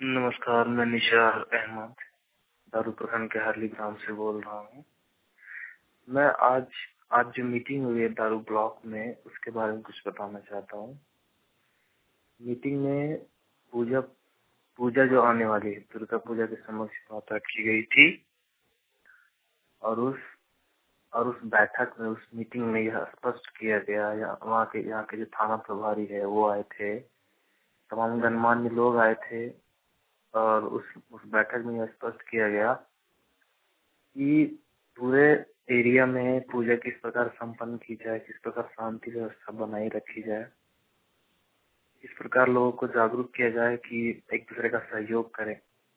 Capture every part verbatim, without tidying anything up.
नमस्कार, मैं निशार अहमद दारू प्रखंड के हरली ग्राम से बोल रहा हूँ। मैं आज आज जो मीटिंग हुई है दारू ब्लॉक में, उसके बारे में कुछ बताना चाहता हूँ। मीटिंग में पूजा पूजा जो आने वाली है, दुर्गा पूजा के समक्ष बात रखी गई थी और उस और उस बैठक में, उस मीटिंग में यह स्पष्ट किया गया, या वहाँ के यहाँ के जो थाना प्रभारी है वो आए थे, तमाम गणमान्य लोग आए थे और उस उस बैठक में यह स्पष्ट किया गया कि पूरे एरिया में पूजा किस प्रकार संपन्न की जाए, किस प्रकार शांति व्यवस्था बनाई रखी जाए, किस प्रकार लोगों को जागरूक किया जाए कि एक दूसरे का सहयोग करें,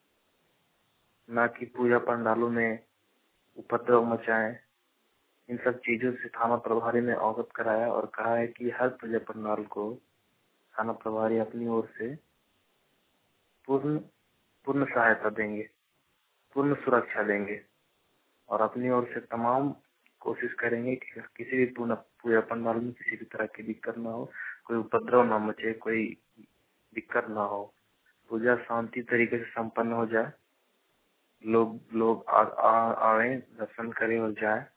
न कि पूजा पंडालों में उपद्रव मचाएं। इन सब चीजों से थाना प्रभारी ने अवगत कराया और कहा है कि हर पूजा पंडाल को थाना प्रभारी अपनी ओर से पूर्ण पूर्ण सहायता देंगे, पूर्ण सुरक्षा देंगे और अपनी ओर से तमाम कोशिश करेंगे कि किसी भी पूजा पंडाल में किसी भी तरह की दिक्कत ना हो, कोई उपद्रव ना मचे, कोई दिक्कत ना हो, पूजा शांति तरीके से संपन्न हो जाए, लोग लोग आए, दर्शन करें और जाए।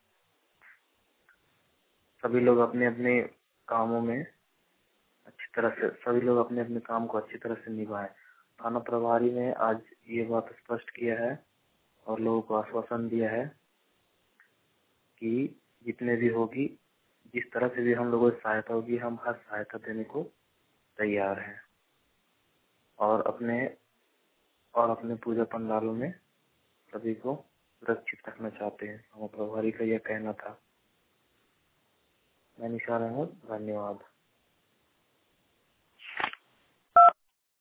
सभी लोग अपने अपने कामों में अच्छी तरह से सभी लोग अपने अपने काम को अच्छी तरह से निभाएं। थाना प्रभारी ने आज ये बात स्पष्ट किया है और लोगों को आश्वासन दिया है कि जितने भी होगी, जिस तरह से भी हम लोगों की सहायता होगी, हम हर सहायता देने को तैयार हैं और अपने और अपने पूजा पंडालों में सभी को सुरक्षित रखना चाहते हैं। हमारे प्रभारी का यह कहना था। मैं निशार अहमद, धन्यवाद।